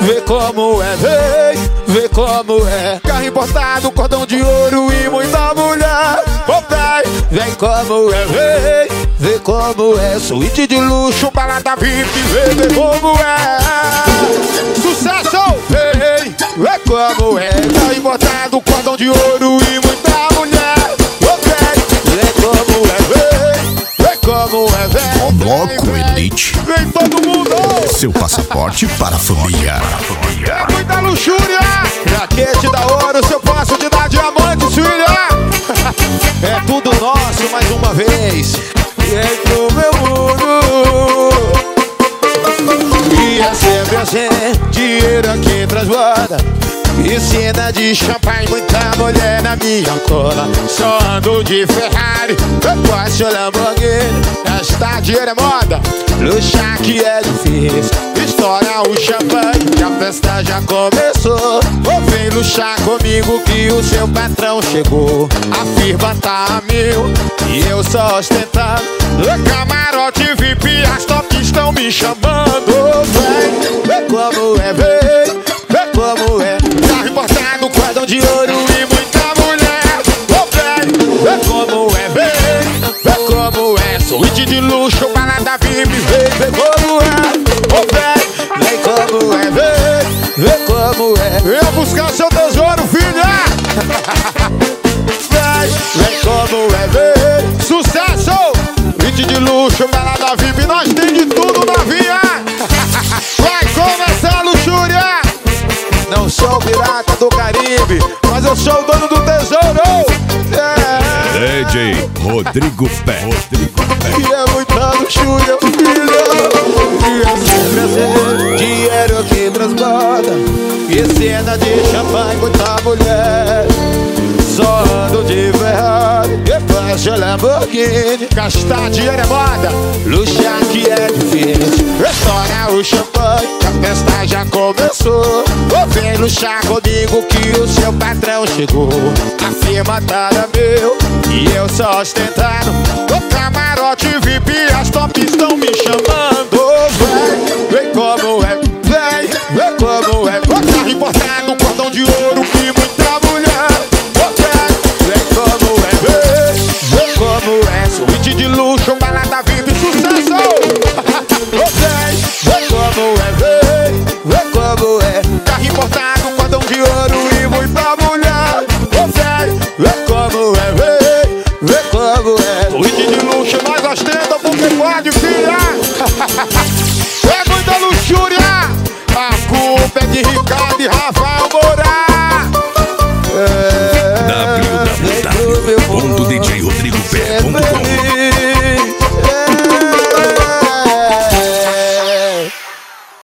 vê como é, vê como é. Carro importado, cordão de ouro e muita mulher. Oh, vem como é, vê como é. Suíte de luxo, balada VIP, vê como é. Sucesso! Vê como é. Carro importado, cordão de ouro e muita mulher. Oh, vê como é, vê como é, vem. Bloco Elite. Vem todo mundo! Seu passaporte para a família. É muita luxúria! Jaquete da ouro, se eu posso te dar diamante, filha! É tudo nosso mais uma vez. E é pro meu mundo. E é sempre assim, dinheiro aqui transborda. Piscina de champanhe, muita mulher na minha cola. Só ando de Ferrari, eu posso Lamborghini. Gastar dinheiro é moda, luxar que é difícil. Estoura o champanhe, que a festa já começou. Ou vem luxar comigo que o seu patrão chegou. A firma tá a mil e eu só ostentando. O camarote VIP, as top estão me chamando. Vem como é, vê como é. Carro importado, cordão de ouro e muita mulher. Oh, vê como é, vê como é. Suíte de luxo, balada VIP, vê como é. Oh, vem como é, vê como é. Venha buscar seu tesouro, filha. Vem como é, vê. Sucesso! Suíte de luxo, balada VIP, nós tem de tudo na via. Vai começar a luxúria. Não sou o pirata do Caribe, mas eu sou o dono do tesouro. DJ Rodrigo Pé. E é muita luxúria, filha. E é sempre assim, dinheiro que transborda. E cena de champanhe, muita mulher. Só ando de Ferrari, depois de Lamborghini. Gastar dinheiro é moda, luxar que é difícil. Estoura o champanhe, a festa já começou. Ou vem luxar comigo que o seu patrão chegou. A firma tá na meu e eu só ostentando. O camarote VIP, as top estão me chamando. Vem como é, vem como é. O carro importado, cordão de ouro.